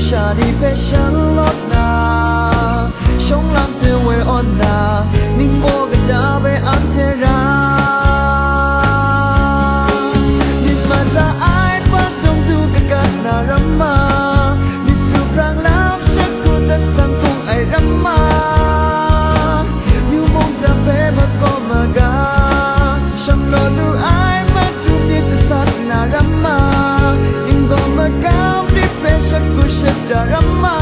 下的悲伤落那，胸浪的为我那，宁我个大被安贴让。你们在爱把中途个干那人吗？你是让老是哭的伤痛爱人吗？有梦的陪伴过吗？个什么都爱嘛，就别自杀那人吗？因过么高的悲伤故事的人吗？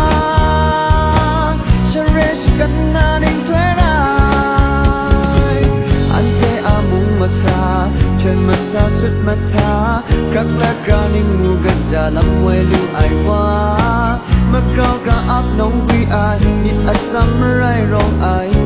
ฉันเรียกกันนานิ่งถอยหลังอันเทอามุงมาซาเชิญมาซาสุดมาทากักละกานิ่งงูกัจจาลำเวลูไอวามาเกากะอับน้องวีไอนี่อัดซ้ำไรร้องไอ